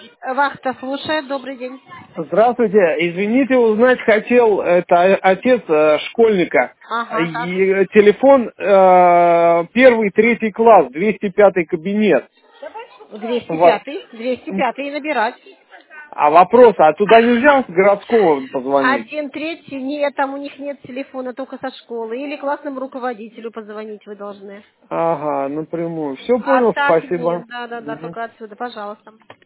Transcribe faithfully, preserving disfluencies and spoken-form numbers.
Вахта слушает, добрый день. Здравствуйте. Извините, узнать хотел, это отец э, школьника. Ага, так. И телефон э, первый, третий класс, двести пятый кабинет. двести Во- пятый, двести пятый набирать. А вопрос, а туда нельзя с городского позвонить? Один третий, нет, там у них нет телефона, только со школы. Или классному руководителю позвонить вы должны. Ага, напрямую. Все А понял, так спасибо. нет, да, да, да, Мгм. только отсюда, пожалуйста.